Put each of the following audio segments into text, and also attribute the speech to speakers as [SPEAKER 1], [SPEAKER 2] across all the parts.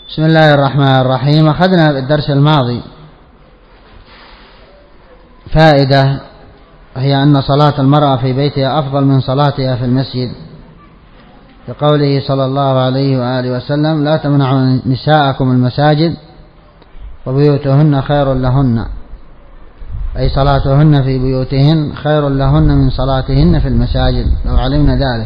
[SPEAKER 1] بسم الله الرحمن الرحيم. أخذنا بالدرس الماضي فائدة، هي أن صلاة المرأة في بيتها أفضل من صلاتها في المسجد، لقوله صلى الله عليه وآله وسلم: لا تمنعوا نساءكم المساجد وبيوتهن خير لهن، أي صلاتهن في بيوتهن خير لهن من صلاتهن في المساجد لو علمنا ذلك،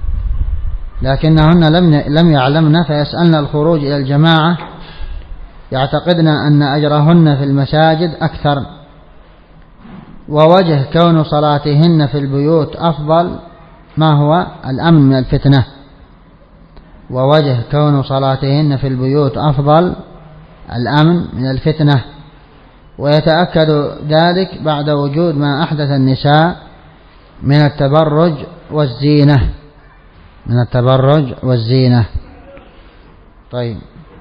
[SPEAKER 1] لكنهن لم يعلمن فيسألن الخروج إلى الجماعة، يعتقدن أن أجرهن في المساجد أكثر. ووجه كون صلاتهن في البيوت أفضل ما هو الأمن من الفتنة، ووجه كون صلاتهن في البيوت أفضل الأمن من الفتنة، ويتأكد ذلك بعد وجود ما أحدث النساء من التبرج والزينة. طيب،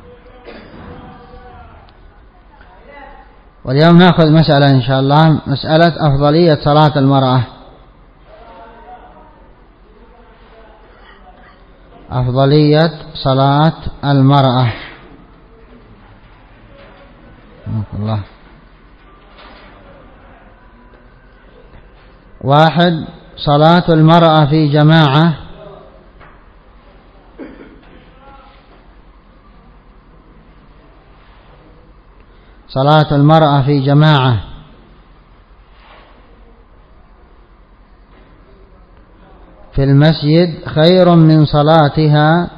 [SPEAKER 1] واليوم نأخذ مسألة إن شاء الله، مسألة أفضلية صلاة المرأة. أفضلية صلاة المرأة. الله. 1. صلاة المرأة في جماعة. صلاة المرأة في جماعة في المسجد خير من صلاتها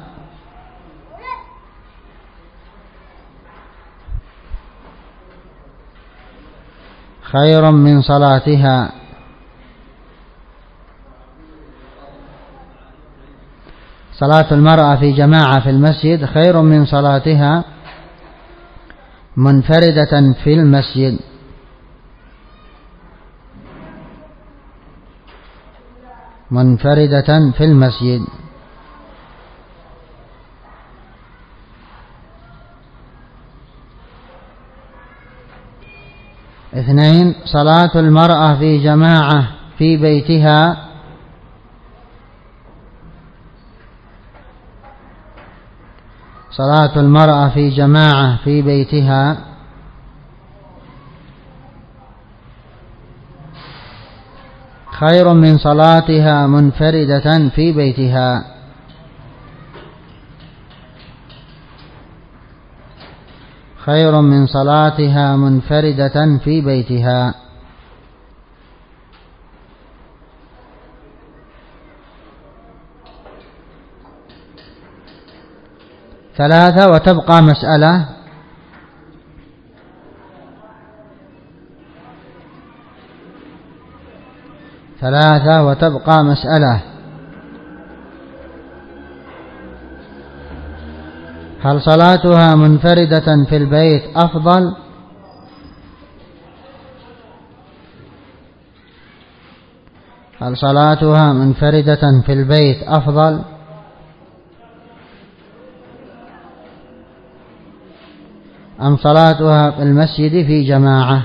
[SPEAKER 1] صلاة المرأة في جماعة في المسجد خير من صلاتها منفردة في المسجد. منفردة في المسجد. 2. صلاة المرأة في جماعة في بيتها صلاة المرأة في جماعة في بيتها خير من صلاتها منفردة في بيتها. خير من صلاتها منفردة في بيتها. 3. وتبقى مسألة. وتبقى مسألة: هل صلاتها منفردة في البيت أفضل أم صلاتها في المسجد في جماعة؟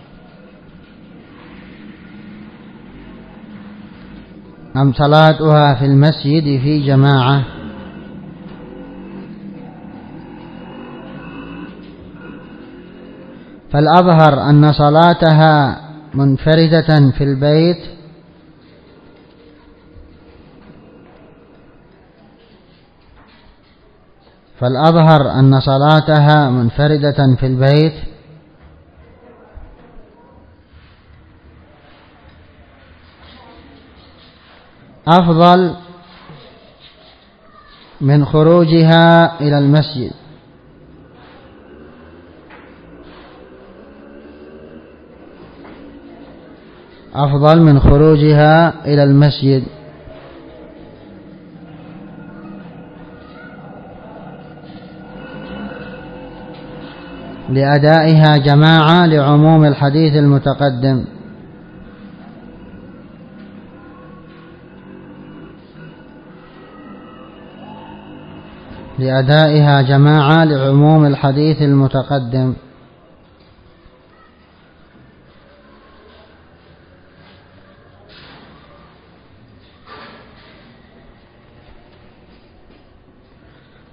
[SPEAKER 1] فالأظهر أن صلاتها منفردة في البيت أفضل من خروجها إلى المسجد. لأدائها جماعة لعموم الحديث المتقدم.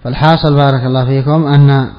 [SPEAKER 1] فالحاصل بارك الله فيكم أن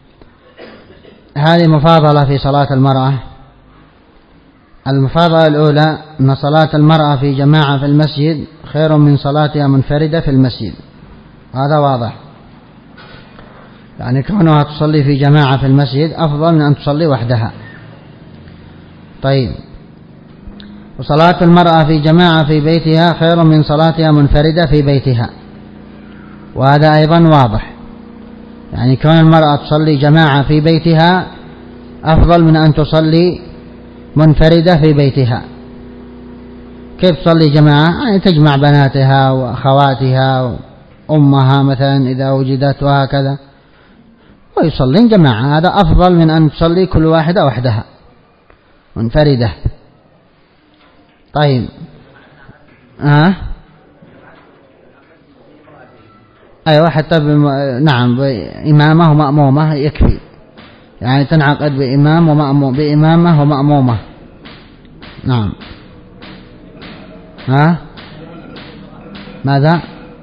[SPEAKER 1] هذه مفاضلة في صلاة المرأة. المفاضلة الأولى أن صلاة المرأة في جماعة في المسجد خير من صلاتها منفردة في المسجد، هذا واضح، يعني كونها تصلي في جماعة في المسجد أفضل من أن تصلي وحدها. طيب، وصلاة المرأة في جماعة في بيتها خير من صلاتها منفردة في بيتها، وهذا أيضا واضح، يعني كون المرأة تصلي جماعة في بيتها أفضل من أن تصلي منفردة في بيتها. كيف تصلي جماعة؟ يعني تجمع بناتها وأخواتها وأمها مثلا إذا وجدت وهكذا، ويصلين جماعة، هذا أفضل من أن تصلي كل واحدة وحدها منفردة. طيب، أيوة، حتى نعم بإمامة ومأمومة يكفي، يعني تنعقد بإمام ومأموم، بإمامة ومأمومة. نعم. ماذا؟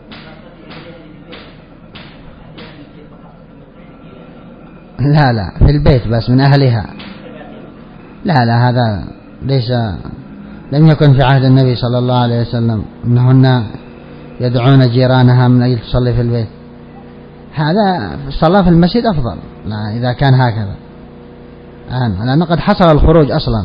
[SPEAKER 1] لا في البيت بس من أهلها. لا هذا ليس، لم يكن في عهد النبي صلى الله عليه وسلم أنهن يدعون جيرانها من أجل تصلي في البيت. هذا الصلاة في المسجد أفضل إذا كان هكذا، لأنه قد حصل الخروج أصلا.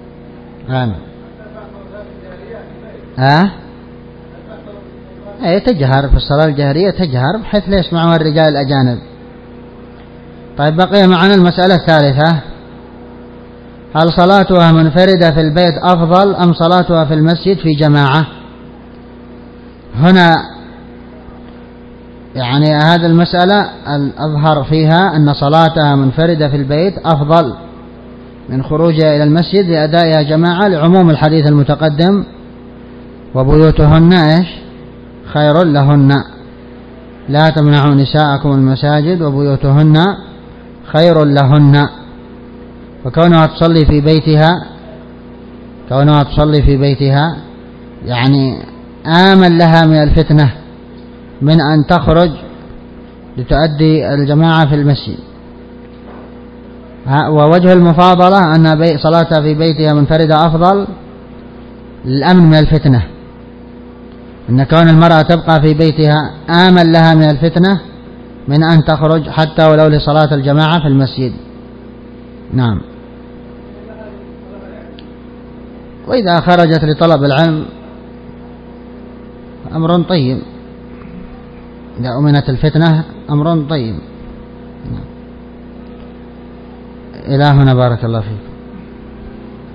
[SPEAKER 1] تجهر في الصلاة الجهرية، تجهر بحيث لا يسمعها الرجال الأجانب. طيب، بقي معنا المسألة الثالثة: هل صلاتها منفردة في البيت أفضل أم صلاتها في المسجد في جماعة؟ هنا يعني هذه المسألة الأظهر فيها أن صلاتها منفردة في البيت أفضل من خروجها إلى المسجد لأدائها جماعة، لعموم الحديث المتقدم: وبيوتهن خير لهن، لا تمنعوا نساءكم المساجد وبيوتهن خير لهن. وكونها تصلي في بيتها يعني آمن لها من الفتنة من أن تخرج لتؤدي الجماعة في المسجد. ووجه المفاضلة أن صلاتها في بيتها منفردة أفضل للأمن من الفتنة، أن كون المرأة تبقى في بيتها آمن لها من الفتنة من أن تخرج حتى ولو لصلاة الجماعة في المسجد. نعم. وإذا خرجت لطلب العلم أمر طيب، إذا أمنت الفتنة أمر طيب. إلى هنا بارك الله فيك.